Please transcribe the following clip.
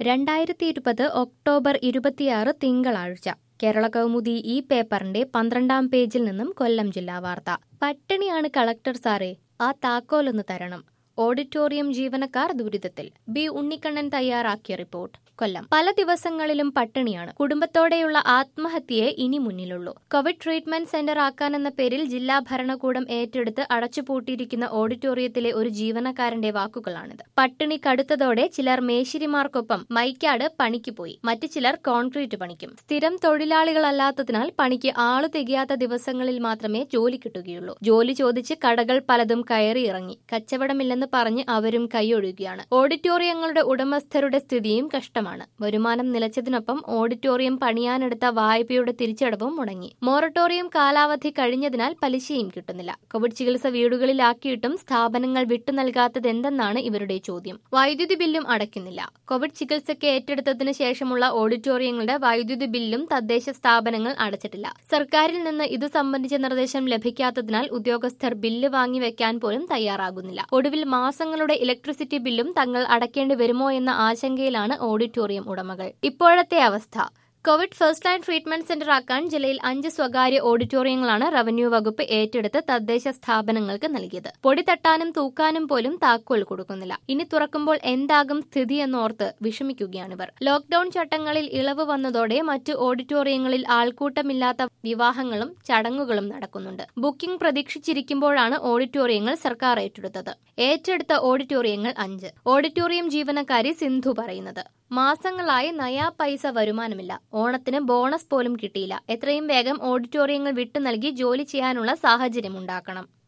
2020 October 26 തിങ്കളാഴ്ച കേരള കൗമുദി ഈ പേപ്പറിന്റെ 12-ാം പേജിൽ നിന്നും കൊല്ലം ജില്ലാ വാർത്ത. പട്ടിണിയാണ് കളക്ടർ സാറേ, ആ താക്കോലൊന്ന് തരണം. ഓഡിറ്റോറിയം ജീവനക്കാർ ദുരിതത്തിൽ. ബി ഉണ്ണിക്കണ്ണൻ തയ്യാറാക്കിയ റിപ്പോർട്ട്. കൊല്ലം. പല ദിവസങ്ങളിലും പട്ടിണിയാണ്. കുടുംബത്തോടെയുള്ള ആത്മഹത്യയെ ഇനി മുന്നിലുള്ളൂ. കോവിഡ് ട്രീറ്റ്മെന്റ് സെന്റർ ആക്കാനെന്ന പേരിൽ ജില്ലാ ഭരണകൂടം ഏറ്റെടുത്ത് അടച്ചുപൂട്ടിയിരിക്കുന്ന ഓഡിറ്റോറിയത്തിലെ ഒരു ജീവനക്കാരന്റെ വാക്കുകളാണിത്. പട്ടിണി കടുത്തതോടെ ചിലർ മേശിരിമാർക്കൊപ്പം മൈക്കാട് പണിക്ക് പോയി. മറ്റു ചിലർ കോൺക്രീറ്റ് പണിക്കും. സ്ഥിരം തൊഴിലാളികളല്ലാത്തതിനാൽ പണിക്ക് ആളു തികയാത്ത ദിവസങ്ങളിൽ മാത്രമേ ജോലി കിട്ടുകയുള്ളൂ. ജോലി ചോദിച്ച് കടകൾ പലതും കയറിയിറങ്ങി. കച്ചവടമില്ലെന്ന് പറഞ്ഞ് അവരും കൈയൊഴുകുകയാണ്. ഓഡിറ്റോറിയങ്ങളുടെ ഉടമസ്ഥരുടെ സ്ഥിതിയും കഷ്ടമാണ്. വരുമാനം നിലച്ചതിനൊപ്പം ഓഡിറ്റോറിയം പണിയാനെടുത്ത വായ്പയുടെ തിരിച്ചടവും മുടങ്ങി. മൊറട്ടോറിയം കാലാവധി കഴിഞ്ഞതിനാൽ പലിശയും കിട്ടുന്നില്ല. കോവിഡ് ചികിത്സ വീടുകളിലാക്കിയിട്ടും സ്ഥാപനങ്ങൾ വിട്ടു നൽകാത്തതെന്തെന്നാണ് ഇവരുടെ ചോദ്യം. വൈദ്യുതി ബില്ലും അടയ്ക്കുന്നില്ല. കോവിഡ് ചികിത്സയ്ക്ക് ഏറ്റെടുത്തതിനു ശേഷമുള്ള ഓഡിറ്റോറിയങ്ങളുടെ വൈദ്യുതി ബില്ലും തദ്ദേശ സ്ഥാപനങ്ങൾ അടച്ചിട്ടില്ല. സർക്കാരിൽ നിന്ന് ഇതു സംബന്ധിച്ച നിർദ്ദേശം ലഭിക്കാത്തതിനാൽ ഉദ്യോഗസ്ഥർ ബില്ല് വാങ്ങിവെക്കാൻ പോലും തയ്യാറാകുന്നില്ല. ഒടുവിൽ മാസങ്ങളുടെ ഇലക്ട്രിസിറ്റി ബില്ലും തങ്ങൾ അടയ്ക്കേണ്ടി വരുമോ എന്ന ആശങ്കയിലാണ് ഓഡിറ്റോറിയം ഉടമകൾ. ഇപ്പോഴത്തെ അവസ്ഥ. Covid first line treatment centre ആക്കാൻ ജില്ലയിൽ 5 സ്വകാര്യ ഓഡിറ്റോറിയങ്ങളാണ് റവന്യൂ വകുപ്പ് ഏറ്റെടുത്ത് തദ്ദേശ സ്ഥാപനങ്ങൾക്ക് നൽകിയത്. പൊടി തട്ടാനും തൂക്കാനും പോലും താക്കോൽ കൊടുക്കുന്നില്ല. ഇനി തുറക്കുമ്പോൾ എന്താകും സ്ഥിതിയെന്നോർത്ത് വിഷമിക്കുകയാണിവർ. ലോക്ഡൌൺ ചട്ടങ്ങളിൽ ഇളവ് വന്നതോടെ മറ്റ് ഓഡിറ്റോറിയങ്ങളിൽ ആൾക്കൂട്ടമില്ലാത്ത വിവാഹങ്ങളും ചടങ്ങുകളും നടക്കുന്നുണ്ട്. ബുക്കിംഗ് പ്രതീക്ഷിച്ചിരിക്കുമ്പോഴാണ് ഓഡിറ്റോറിയങ്ങൾ സർക്കാർ ഏറ്റെടുത്തത്. ഏറ്റെടുത്ത ഓഡിറ്റോറിയങ്ങൾ 5. ഓഡിറ്റോറിയം ജീവനക്കാരി സിന്ധു പറയുന്നത്, മാസങ്ങളായി നയാ പൈസ വരുമാനമില്ല. ഓണത്തിന് ബോണസ് പോലും കിട്ടിയില്ല. എത്രയും വേഗം ഓഡിറ്റോറിയങ്ങൾ വിട്ടു നൽകി ജോലി ചെയ്യാനുള്ള സാഹചര്യം ഉണ്ടാക്കണം.